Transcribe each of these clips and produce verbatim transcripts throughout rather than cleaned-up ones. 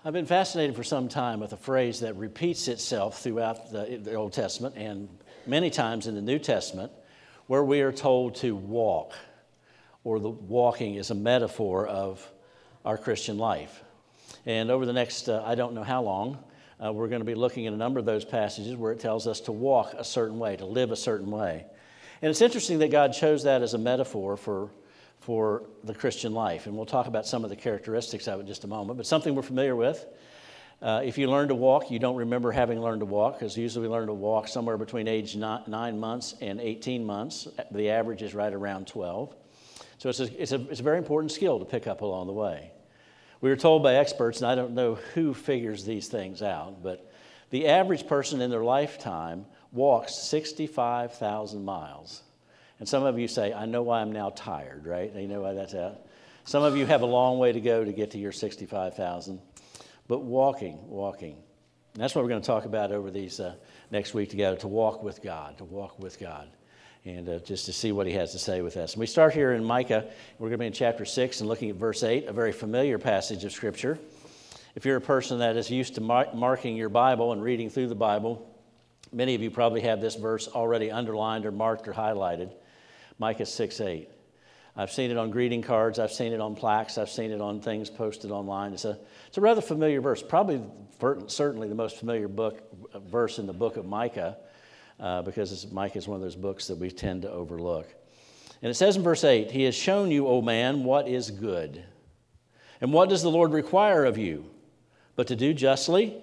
I've been fascinated for some time with a phrase that repeats itself throughout the, the Old Testament and many times in the New Testament, where we are told to walk, or the walking is a metaphor of our Christian life. And over the next, uh, I don't know how long, uh, we're going to be looking at a number of those passages where it tells us to walk a certain way, to live a certain way. And it's interesting that God chose that as a metaphor for for the Christian life. And we'll talk about some of the characteristics of it in just a moment, but something we're familiar with. Uh, if you learn to walk, you don't remember having learned to walk, because usually we learn to walk somewhere between age nine months and eighteen months. The average is right around twelve. So it's a, it's a, it's a very important skill to pick up along the way. We were told by experts, and I don't know who figures these things out, but the average person in their lifetime walks sixty-five thousand miles. And some of you say, I know why I'm now tired, right? You know why that's out. Some of you have a long way to go to get to your sixty-five thousand. But walking, walking. And that's what we're going to talk about over these uh, next week together, to walk with God, to walk with God. And uh, just to see what he has to say with us. And we start here in Micah. We're going to be in chapter six and looking at verse eight, a very familiar passage of Scripture. If you're a person that is used to mar- marking your Bible and reading through the Bible, many of you probably have this verse already underlined or marked or highlighted. Micah six eight. I've seen it on greeting cards. I've seen it on plaques. I've seen it on things posted online. It's a, it's a rather familiar verse, probably certainly the most familiar book verse in the book of Micah, uh, because it's, Micah is one of those books that we tend to overlook. And it says in verse eight, He has shown you, O man, what is good. And what does the Lord require of you? But to do justly,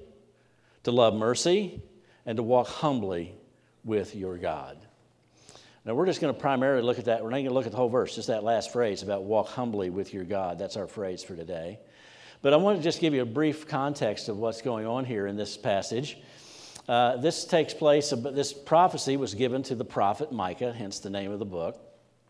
to love mercy, and to walk humbly with your God. Now, we're just going to primarily look at that. We're not going to look at the whole verse, just that last phrase about walk humbly with your God. That's our phrase for today. But I want to just give you a brief context of what's going on here in this passage. Uh, this takes place, this prophecy was given to the prophet Micah, hence the name of the book,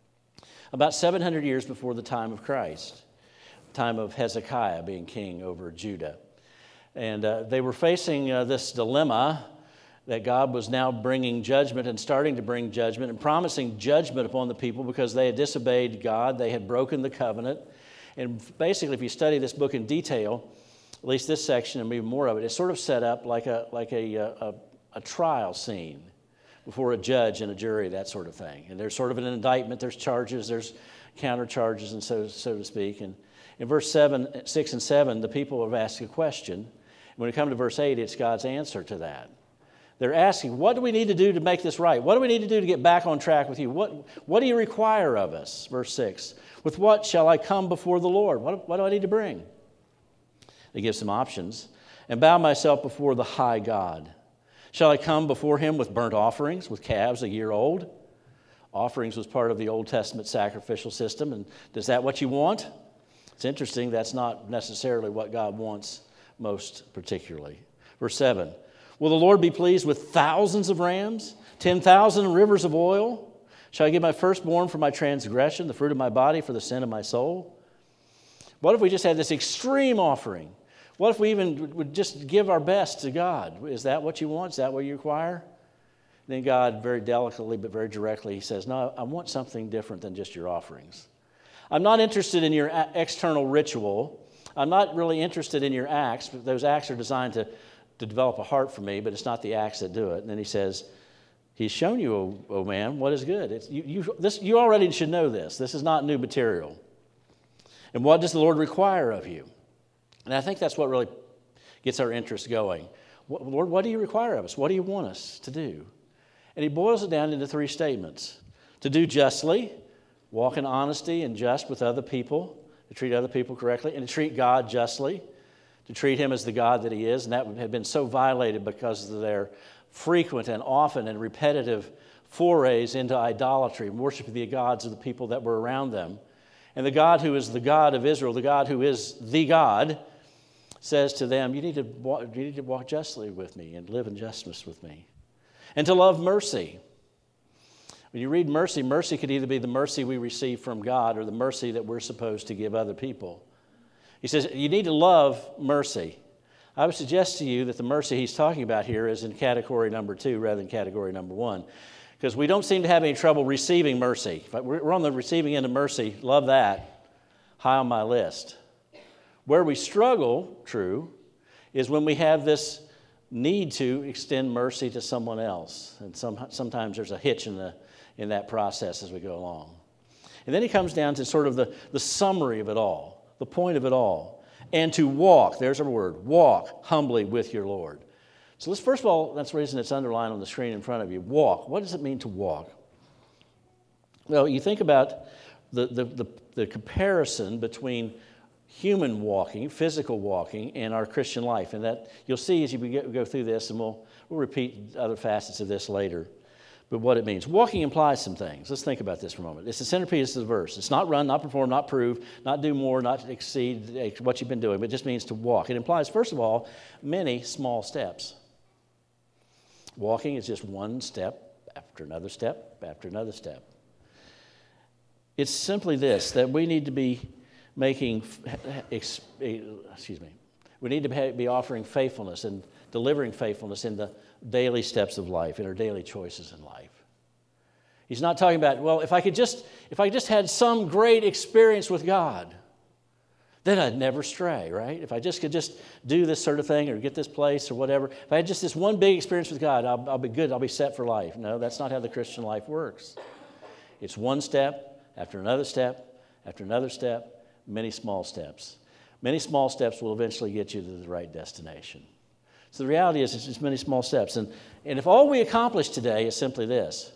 about seven hundred years before the time of Christ, time of Hezekiah being king over Judah. And uh, they were facing uh, this dilemma that God was now bringing judgment and starting to bring judgment and promising judgment upon the people because they had disobeyed God. They had broken the covenant. And basically, if you study this book in detail, at least this section and maybe more of it, it's sort of set up like a like a, a, a trial scene before a judge and a jury, that sort of thing. And there's sort of an indictment. There's charges. There's counter charges, and so so to speak. And in verse seven, six and seven, the people have asked a question. When we come to verse eight, it's God's answer to that. They're asking, what do we need to do to make this right? What do we need to do to get back on track with you? What, what do you require of us? Verse six, with what shall I come before the Lord? What, what do I need to bring? They give some options. And bow myself before the high God. Shall I come before him with burnt offerings, with calves a year old? Offerings was part of the Old Testament sacrificial system. And is that what you want? It's interesting, that's not necessarily what God wants most particularly. Verse seven, will the Lord be pleased with thousands of rams, ten thousand rivers of oil? Shall I give my firstborn for my transgression, the fruit of my body for the sin of my soul? What if we just had this extreme offering? What if we even would just give our best to God? Is that what you want? Is that what you require? Then God, very delicately but very directly, he says, no, I want something different than just your offerings. I'm not interested in your external ritual. I'm not really interested in your acts, but those acts are designed to to develop a heart for me, but it's not the acts that do it. And then he says, he's shown you, O, o man, what is good. It's, you, you, this, you already should know this. This is not new material. And what does the Lord require of you? And I think that's what really gets our interest going. What, Lord, what do you require of us? What do you want us to do? And he boils it down into three statements. To do justly, walk in honesty and just with other people, to treat other people correctly, and to treat God justly, to treat him as the God that he is, and that had been so violated because of their frequent and often and repetitive forays into idolatry, worshiping the gods of the people that were around them. And the God who is the God of Israel, the God who is the God, says to them, you need to walk, you need to walk justly with me and live in justice with me. And to love mercy. When you read mercy, mercy could either be the mercy we receive from God or the mercy that we're supposed to give other people. He says, you need to love mercy. I would suggest to you that the mercy he's talking about here is in category number two rather than category number one, because we don't seem to have any trouble receiving mercy. We're on the receiving end of mercy. Love that. High on my list. Where we struggle, true, is when we have this need to extend mercy to someone else. And some, sometimes there's a hitch in, the, in that process as we go along. And then he comes down to sort of the, the summary of it all, the point of it all. And to walk, there's our word, walk humbly with your Lord. So let's, first of all, that's the reason it's underlined on the screen in front of you. Walk. What does it mean to walk? Well, you think about the, the, the, the comparison between human walking, physical walking, and our Christian life. And that you'll see as you go through this, and we'll, we'll repeat other facets of this later. But what it means. Walking implies some things. Let's think about this for a moment. It's the centerpiece of the verse. It's not run, not perform, not prove, not do more, not exceed what you've been doing, but it just means to walk. It implies, first of all, many small steps. Walking is just one step after another step after another step. It's simply this, that we need to be making, excuse me, we need to be offering faithfulness and delivering faithfulness in the daily steps of life, in our daily choices in life. He's not talking about, well, if I could just, if I just had some great experience with God, then I'd never stray, right? If I just could just do this sort of thing or get this place or whatever, if I had just this one big experience with God, I'll, I'll be good, I'll be set for life. No, that's not how the Christian life works. It's one step after another step after another step, many small steps. Many small steps will eventually get you to the right destination. So the reality is it's just many small steps. And, and if all we accomplish today is simply this,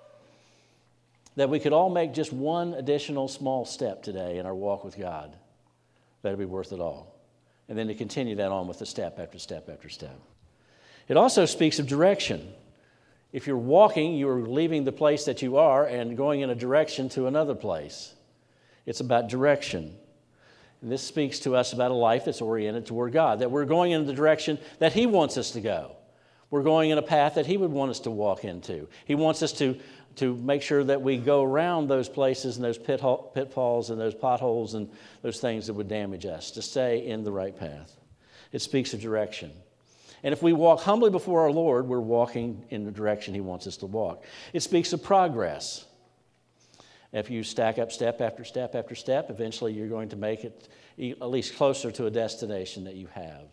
that we could all make just one additional small step today in our walk with God, that'd be worth it all. And then to continue that on with the step after step after step. It also speaks of direction. If you're walking, you're leaving the place that you are and going in a direction to another place. It's about direction. And this speaks to us about a life that's oriented toward God, that we're going in the direction that He wants us to go. We're going in a path that He would want us to walk into. He wants us to, to make sure that we go around those places and those pit, pitfalls and those potholes and those things that would damage us, to stay in the right path. It speaks of direction. And if we walk humbly before our Lord, we're walking in the direction He wants us to walk. It speaks of progress. If you stack up step after step after step, eventually you're going to make it at least closer to a destination that you have.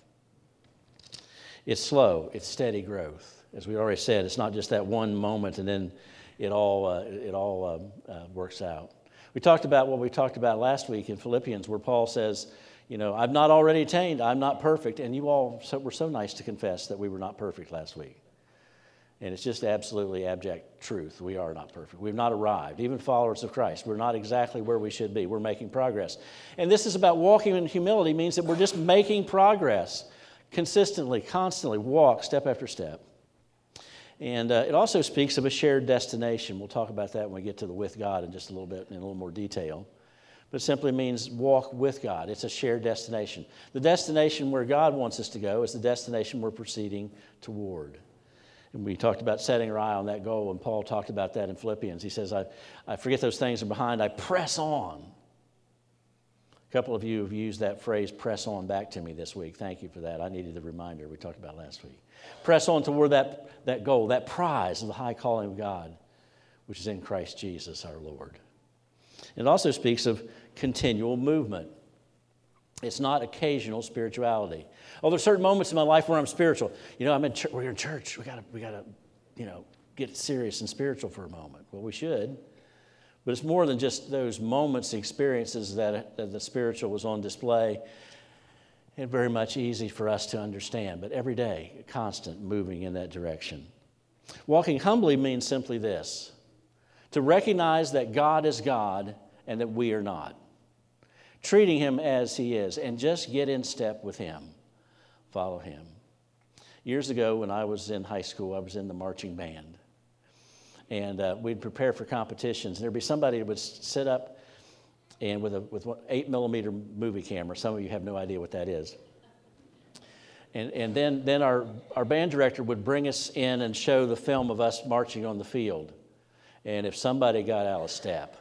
It's slow, it's steady growth. As we already said, it's not just that one moment and then it all, uh, it all uh, uh, works out. We talked about what we talked about last week in Philippians, where Paul says, you know, I've not already attained, I'm not perfect. And you all so, were so nice to confess that we were not perfect last week. And it's just absolutely abject truth. We are not perfect. We've not arrived. Even followers of Christ, we're not exactly where we should be. We're making progress. And this is about walking in humility, means that we're just making progress consistently, constantly, walk step after step. And uh, it also speaks of a shared destination. We'll talk about that when we get to the with God in just a little bit, in a little more detail. But it simply means walk with God. It's a shared destination. The destination where God wants us to go is the destination we're proceeding toward. And we talked about setting our eye on that goal, and Paul talked about that in Philippians. He says, I, I forget those things are behind, I press on. A couple of you have used that phrase, press on, back to me this week. Thank you for that. I needed the reminder we talked about last week. Press on toward that, that goal, that prize of the high calling of God, which is in Christ Jesus our Lord. It also speaks of continual movement. It's not occasional spirituality. Oh, there's certain moments in my life where I'm spiritual. You know, I'm in ch- we're in church. We gotta, we gotta, you know, get serious and spiritual for a moment. Well, we should. But it's more than just those moments, experiences that, that the spiritual was on display. And very much easy for us to understand. But every day, constant moving in that direction. Walking humbly means simply this: to recognize that God is God and that we are not. Treating Him as He is, and just get in step with Him. Follow Him. Years ago, when I was in high school, I was in the marching band. And uh, we'd prepare for competitions. And there'd be somebody that would sit up and with a with an eight millimeter movie camera. Some of you have no idea what that is. And and then, then our, our band director would bring us in and show the film of us marching on the field. And if somebody got out of step,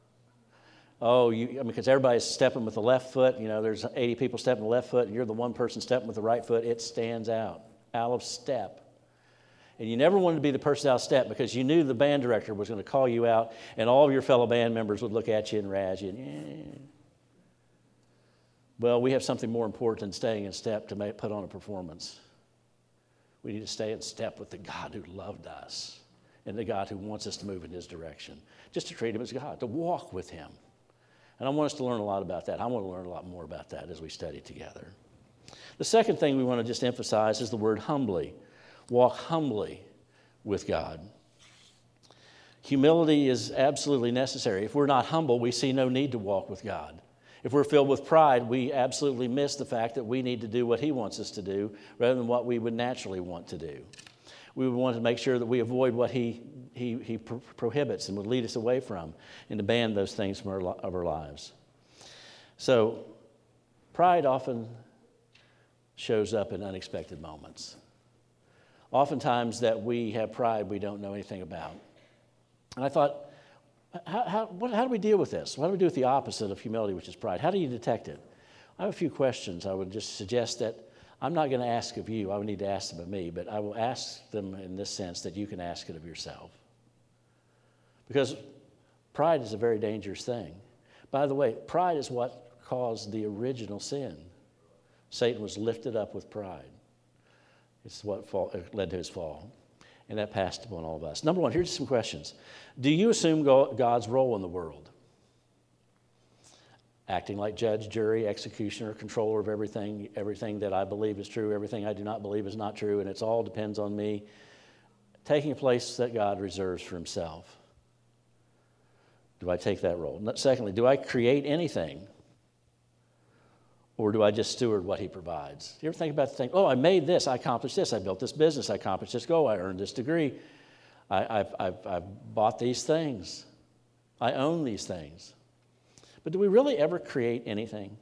Oh, you, I mean, because everybody's stepping with the left foot. You know, there's eighty people stepping with the left foot, and you're the one person stepping with the right foot. It stands out, out of step. And you never wanted to be the person out of step because you knew the band director was going to call you out, and all of your fellow band members would look at you and razz you. And, eh. Well, we have something more important than staying in step to make, put on a performance. We need to stay in step with the God who loved us and the God who wants us to move in his direction, just to treat him as God, to walk with him. And I want us to learn a lot about that. I want to learn a lot more about that as we study together. The second thing we want to just emphasize is the word humbly. Walk humbly with God. Humility is absolutely necessary. If we're not humble, we see no need to walk with God. If we're filled with pride, we absolutely miss the fact that we need to do what he wants us to do rather than what we would naturally want to do. We would want to make sure that we avoid what he, he, he pro- prohibits and would lead us away from, and to ban those things from our, of our lives. So, pride often shows up in unexpected moments. Oftentimes that we have pride we don't know anything about. And I thought, how, how, what, how do we deal with this? What do we do with the opposite of humility, which is pride? How do you detect it? I have a few questions. I would just suggest that I'm not going to ask of you. I would need to ask them of me, but I will ask them in this sense that you can ask it of yourself. Because pride is a very dangerous thing. By the way, pride is what caused the original sin. Satan was lifted up with pride. It's what fall, led to his fall. And that passed upon all of us. Number one, here's some questions. Do you assume God's role in the world? Acting like judge, jury, executioner, controller of everything, everything that I believe is true, everything I do not believe is not true, and it all depends on me. Taking a place that God reserves for himself. Do I take that role? Secondly, do I create anything? Or do I just steward what he provides? Do you ever think about the thing, oh, I made this, I accomplished this, I built this business, I accomplished this goal, I earned this degree, I, I've, I've, I've bought these things, I own these things. But do we really ever create anything?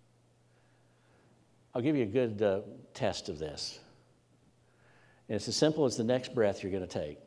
I'll give you a good uh, test of this. And it's as simple as the next breath you're going to take.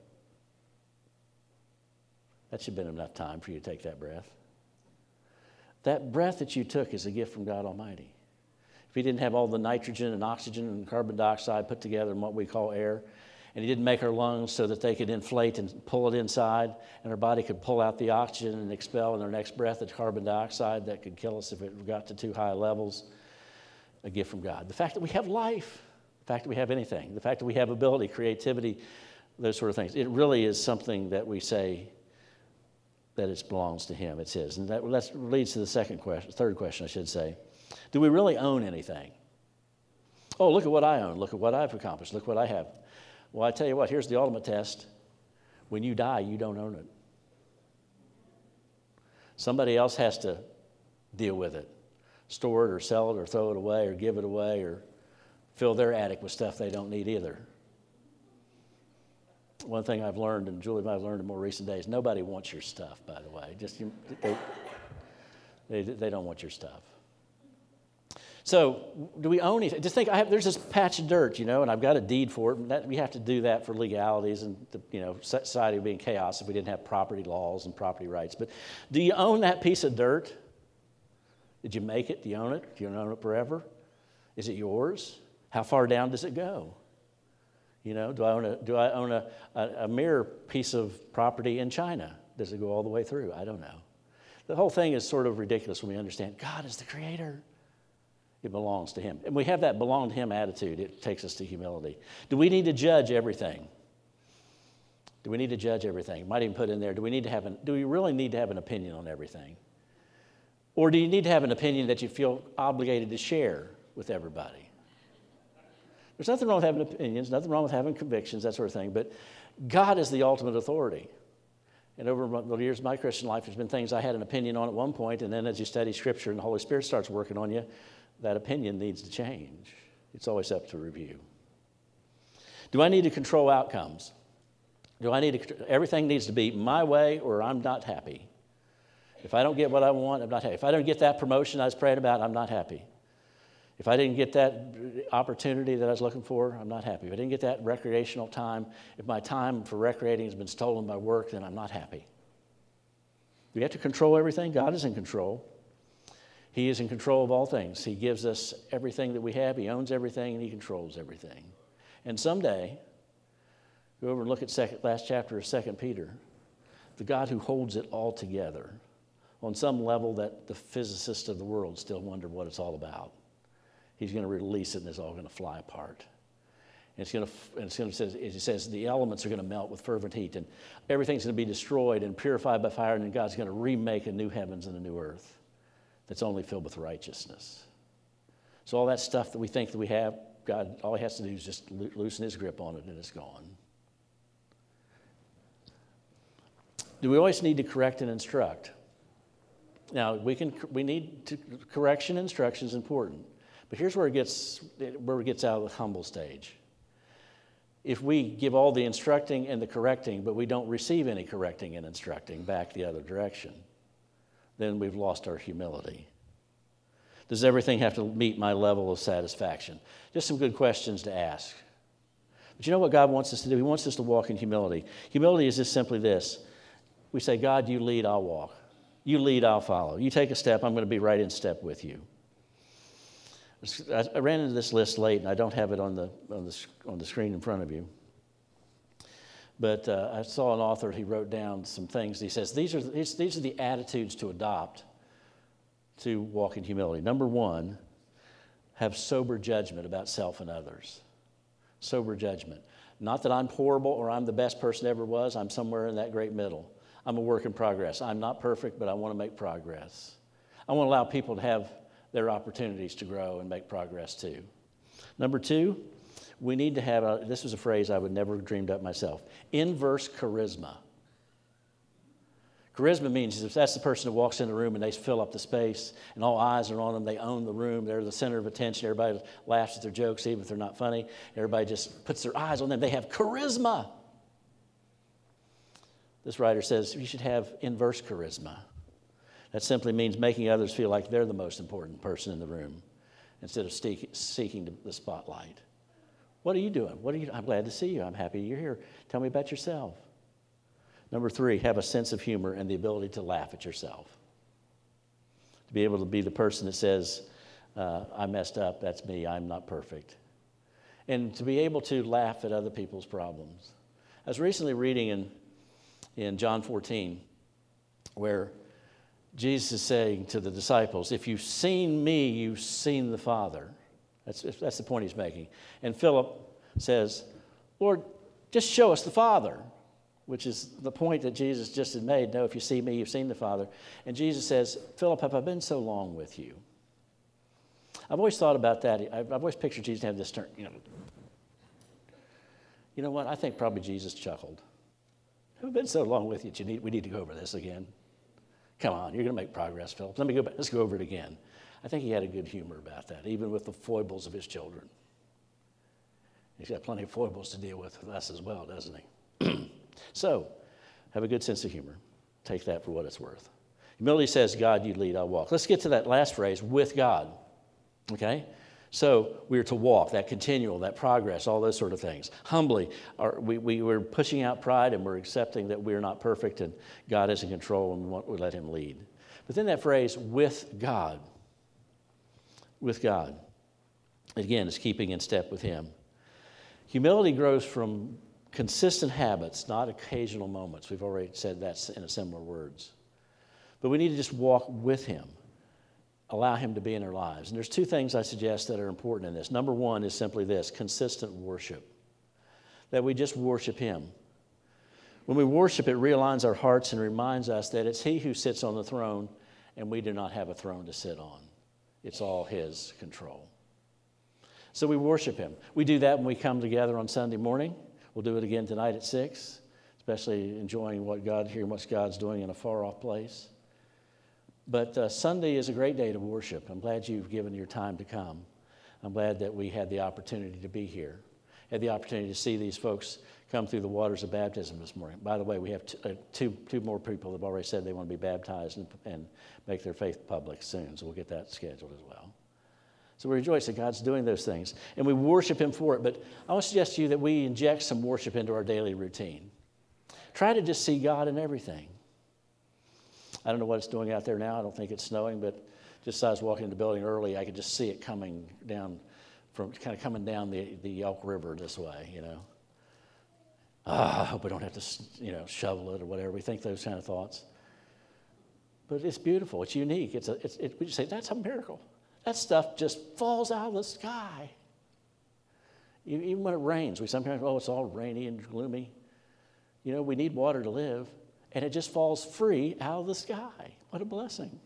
That should have been enough time for you to take that breath. That breath that you took is a gift from God Almighty. If he didn't have all the nitrogen and oxygen and carbon dioxide put together in what we call air, and he didn't make our lungs so that they could inflate and pull it inside, and our body could pull out the oxygen and expel in our next breath the carbon dioxide that could kill us if it got to too high levels, a gift from God. The fact that we have life, the fact that we have anything, the fact that we have ability, creativity, those sort of things, it really is something that we say that it belongs to him, it's his. And that leads to the second question, third question, I should say. Do we really own anything? Oh, look at what I own. Look at what I've accomplished. Look what I have. Well, I tell you what, here's the ultimate test. When you die, you don't own it. Somebody else has to deal with it. Store it or sell it or throw it away or give it away or fill their attic with stuff they don't need either. One thing I've learned, and Julie and I have learned in more recent days, nobody wants your stuff, by the way. Just you, they, they, they don't want your stuff. So, do we own anything? Just think, I have, there's this patch of dirt, you know, and I've got a deed for it. And that, we have to do that for legalities and, the, you know, society would be in chaos if we didn't have property laws and property rights. But do you own that piece of dirt? Did you make it? Do you own it? Do you own it forever? Is it yours? How far down does it go? You know, do I own a do I own a, a, a mere piece of property in China? Does it go all the way through? I don't know. The whole thing is sort of ridiculous when we understand God is the creator. It belongs to him. And we have that belong to him attitude. It takes us to humility. Do we need to judge everything? Do we need to judge everything? Might even put in there, do we need to have an, do we really need to have an opinion on everything? Or do you need to have an opinion that you feel obligated to share with everybody? There's nothing wrong with having opinions, nothing wrong with having convictions, that sort of thing, but God is the ultimate authority. And over the years of my Christian life, there's been things I had an opinion on at one point, and then as you study Scripture and the Holy Spirit starts working on you, that opinion needs to change. It's always up to review. Do I need to control outcomes? Do I need to, everything needs to be my way or I'm not happy. If I don't get what I want, I'm not happy. If I don't get that promotion I was praying about, I'm not happy. If I didn't get that opportunity that I was looking for, I'm not happy. If I didn't get that recreational time, if my time for recreating has been stolen by work, then I'm not happy. Do we have to control everything? God is in control. He is in control of all things. He gives us everything that we have. He owns everything, and he controls everything. And someday, go over and look at second, last chapter of Second Peter. The God who holds it all together on some level that the physicists of the world still wonder what it's all about. He's going to release it, and it's all going to fly apart. And it's going to, and it's going to says, it says the elements are going to melt with fervent heat, and everything's going to be destroyed and purified by fire, and then God's going to remake a new heavens and a new earth that's only filled with righteousness. So all that stuff that we think that we have, God, all he has to do is just lo- loosen his grip on it, and it's gone. Do we always need to correct and instruct? Now, we can. We need to, correction and instruction is important. But here's where it gets where it gets out of the humble stage. If we give all the instructing and the correcting, but we don't receive any correcting and instructing back the other direction, then we've lost our humility. Does everything have to meet my level of satisfaction? Just some good questions to ask. But you know what God wants us to do? He wants us to walk in humility. Humility is just simply this. We say, God, you lead, I'll walk. You lead, I'll follow. You take a step, I'm going to be right in step with you. I ran into this list late, and I don't have it on the on the, on the screen in front of you. But uh, I saw an author, he wrote down some things. He says, these are, these are the attitudes to adopt to walk in humility. Number one, have sober judgment about self and others. Sober judgment. Not that I'm horrible or I'm the best person ever was. I'm somewhere in that great middle. I'm a work in progress. I'm not perfect, but I want to make progress. I want to allow people to have their opportunities to grow and make progress too. Number two, we need to have, a, this was a phrase I would never have dreamed up myself, inverse charisma. Charisma means if that's the person that walks in the room and they fill up the space and all eyes are on them, they own the room, they're the center of attention, everybody laughs at their jokes even if they're not funny, everybody just puts their eyes on them, they have charisma. This writer says you should have inverse charisma. That simply means making others feel like they're the most important person in the room instead of seeking the spotlight. What are you doing? What are you? I'm glad to see you. I'm happy you're here. Tell me about yourself. Number three, have a sense of humor and the ability to laugh at yourself. To be able to be the person that says, uh, I messed up, that's me, I'm not perfect. And to be able to laugh at other people's problems. I was recently reading in, in John fourteen where Jesus is saying to the disciples, if you've seen me, you've seen the Father. That's, that's the point he's making. And Philip says, Lord, just show us the Father, which is the point that Jesus just had made. No, if you see me, you've seen the Father. And Jesus says, Philip, have I been so long with you? I've always thought about that. I've, I've always pictured Jesus to have this turn. You know, you know what? I think probably Jesus chuckled. Have I been so long with you that you need, we need to go over this again? Come on, you're going to make progress, Philip. Let me go back. Let's go over it again. I think he had a good humor about that, even with the foibles of his children. He's got plenty of foibles to deal with with us as well, doesn't he? So, have a good sense of humor. Take that for what it's worth. Humility says, God, you lead, I'll walk. Let's get to that last phrase, with God. Okay? So, we are to walk, that continual, that progress, all those sort of things. Humbly, our, we, we, we're pushing out pride and we're accepting that we're not perfect and God is in control and we, want, we let him lead. But then that phrase, with God. With God. Again, is keeping in step with him. Humility grows from consistent habits, not occasional moments. We've already said that in similar words. But we need to just walk with him. Allow him to be in our lives. And there's two things I suggest that are important in this. Number one is simply this, consistent worship. That we just worship him. When we worship, it realigns our hearts and reminds us that it's he who sits on the throne and we do not have a throne to sit on. It's all his control. So we worship him. We do that when we come together on Sunday morning. We'll do it again tonight at six, especially enjoying what God, hearing what God's doing in a far-off place. But uh, Sunday is a great day to worship. I'm glad you've given your time to come. I'm glad that we had the opportunity to be here. Had the opportunity to see these folks come through the waters of baptism this morning. By the way, we have t- uh, two, two more people that have already said they want to be baptized and, and make their faith public soon, so we'll get that scheduled as well. So we rejoice that God's doing those things, and we worship him for it. But I want to suggest to you that we inject some worship into our daily routine. Try to just see God in everything. I don't know what it's doing out there now. I don't think it's snowing, but just as I was walking in the building early, I could just see it coming down, from kind of coming down the, the Elk River this way, you know. Ah, I hope we don't have to, you know, shovel it or whatever. We think those kind of thoughts. But it's beautiful. It's unique. It's a, it's, it, we just say, that's a miracle. That stuff just falls out of the sky. Even when it rains, we sometimes, oh, it's all rainy and gloomy. You know, we need water to live, and it just falls free out of the sky. What a blessing.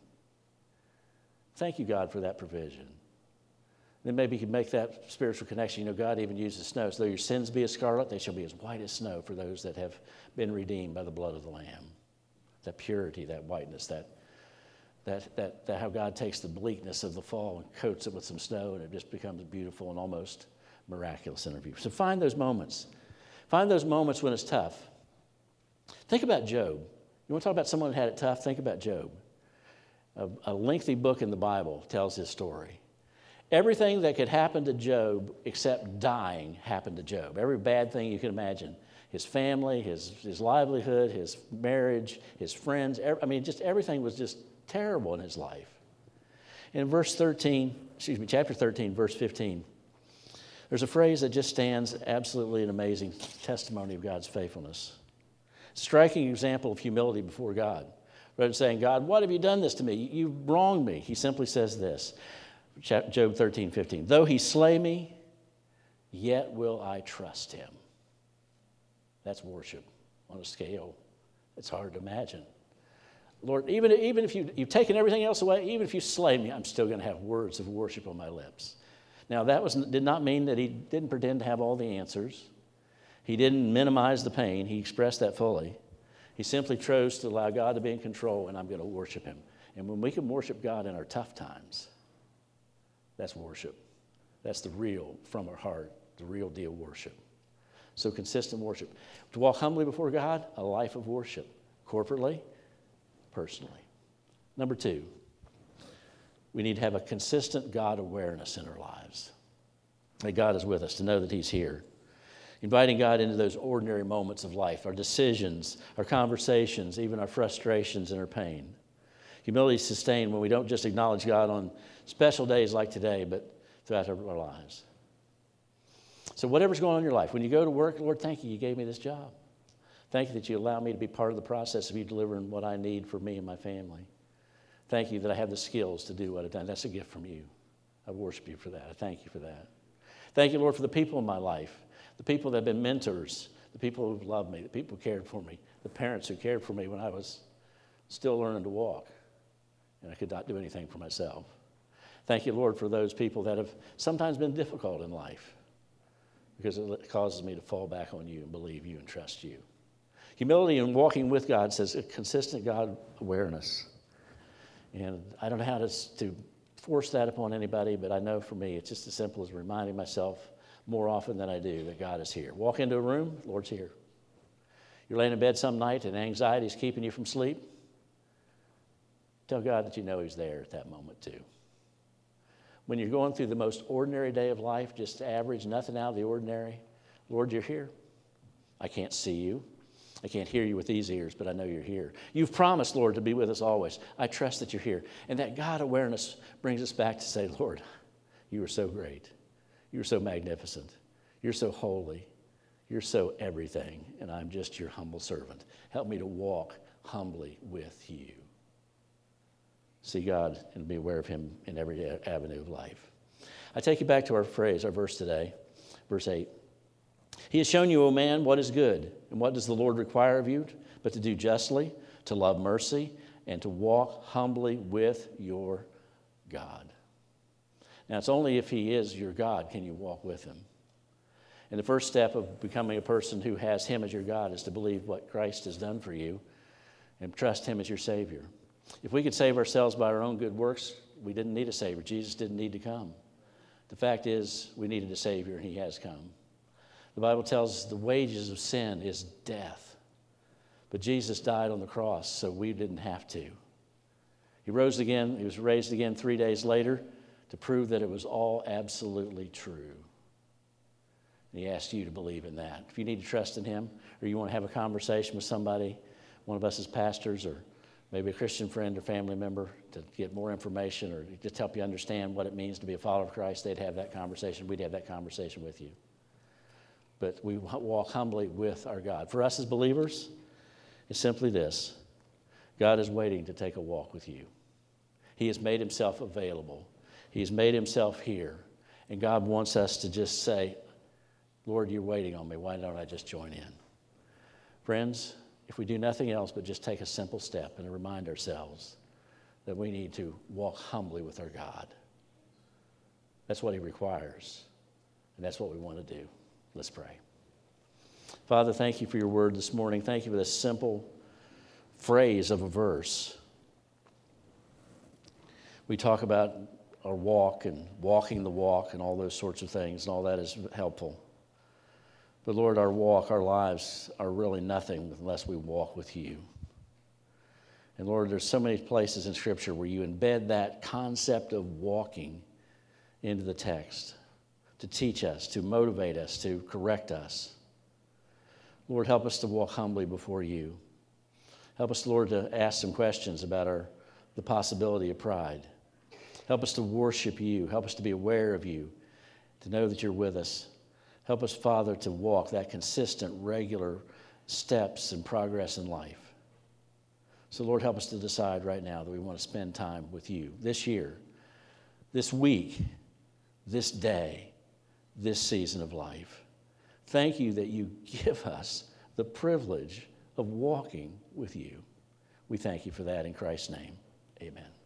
Thank you, God, for that provision. Then maybe you can make that spiritual connection. You know, God even uses snow. So though your sins be as scarlet, they shall be as white as snow for those that have been redeemed by the blood of the Lamb. That purity, that whiteness, that, that, that, that how God takes the bleakness of the fall and coats it with some snow, and it just becomes beautiful and almost miraculous in our view. So find those moments. Find those moments when it's tough. Think about Job. You want to talk about someone that had it tough? Think about Job. A, a lengthy book in the Bible tells his story. Everything that could happen to Job except dying happened to Job. Every bad thing you can imagine. His family, his, his livelihood, his marriage, his friends. I mean, just everything was just terrible in his life. In verse thirteen, excuse me, chapter thirteen, verse fifteen, there's a phrase that just stands absolutely an amazing testimony of God's faithfulness. Striking example of humility before God. Rather than saying, God, what have you done this to me? You've wronged me. He simply says this, Job thirteen, fifteen. Though he slay me, yet will I trust him. That's worship on a scale it's hard to imagine. Lord, even, even if you, you've taken everything else away, even if you slay me, I'm still going to have words of worship on my lips. Now, that was, did not mean that he didn't pretend to have all the answers. He didn't minimize the pain. He expressed that fully. He simply chose to allow God to be in control, and I'm going to worship him. And when we can worship God in our tough times, that's worship. That's the real, from our heart, the real deal worship. So consistent worship. To walk humbly before God, a life of worship, corporately, personally. Number two, we need to have a consistent God awareness in our lives. That God is with us, to know that he's here. Inviting God into those ordinary moments of life, our decisions, our conversations, even our frustrations and our pain. Humility is sustained when we don't just acknowledge God on special days like today, but throughout our lives. So whatever's going on in your life, when you go to work, Lord, thank you, you gave me this job. Thank you that you allow me to be part of the process of you delivering what I need for me and my family. Thank you that I have the skills to do what I've done. That's a gift from you. I worship you for that. I thank you for that. Thank you, Lord, for the people in my life, the people that have been mentors, the people who've loved me, the people who cared for me, the parents who cared for me when I was still learning to walk and I could not do anything for myself. Thank you, Lord, for those people that have sometimes been difficult in life, because it causes me to fall back on you and believe you and trust you. Humility and walking with God says a consistent God awareness. And I don't know how to, to force that upon anybody, but I know for me it's just as simple as reminding myself more often than I do that God is here. Walk into a room, Lord's here. You're laying in bed some night and anxiety is keeping you from sleep. Tell God that you know he's there at that moment too. When you're going through the most ordinary day of life, just average, nothing out of the ordinary, Lord, you're here. I can't see you. I can't hear you with these ears, but I know you're here. You've promised, Lord, to be with us always. I trust that you're here. And that God awareness brings us back to say, Lord, you are so great. You're so magnificent. You're so holy. You're so everything. And I'm just your humble servant. Help me to walk humbly with you. See God and be aware of him in every avenue of life. I take you back to our phrase, our verse today, verse eight. He has shown you, O man, what is good, and what does the Lord require of you, but to do justly, to love mercy, and to walk humbly with your God. Now, it's only if he is your God can you walk with him. And the first step of becoming a person who has him as your God is to believe what Christ has done for you and trust him as your Savior. If we could save ourselves by our own good works, we didn't need a Savior. Jesus didn't need to come. The fact is, we needed a Savior, and he has come. The Bible tells us the wages of sin is death. But Jesus died on the cross, so we didn't have to. He rose again. He was raised again three days later to prove that it was all absolutely true. And he asked you to believe in that. If you need to trust in him, or you want to have a conversation with somebody, one of us as pastors, or maybe a Christian friend or family member to get more information or just help you understand what it means to be a follower of Christ, they'd have that conversation. We'd have that conversation with you. But we walk humbly with our God. For us as believers, it's simply this. God is waiting to take a walk with you. He has made himself available. He has made himself here. And God wants us to just say, Lord, you're waiting on me. Why don't I just join in? Friends, if we do nothing else but just take a simple step and remind ourselves that we need to walk humbly with our God. That's what he requires. And that's what we want to do. Let's pray. Father, thank you for your word this morning. Thank you for this simple phrase of a verse. We talk about our walk and walking the walk and all those sorts of things, and all that is helpful. But Lord, our walk, our lives are really nothing unless we walk with you. And Lord, there's so many places in Scripture where you embed that concept of walking into the text to teach us, to motivate us, to correct us. Lord, help us to walk humbly before you. Help us, Lord, to ask some questions about our the possibility of pride. Help us to worship you. Help us to be aware of you, to know that you're with us. Help us, Father, to walk that consistent, regular steps and progress in life. So, Lord, help us to decide right now that we want to spend time with you this year, this week, this day, this season of life. Thank you that you give us the privilege of walking with you. We thank you for that in Christ's name. Amen.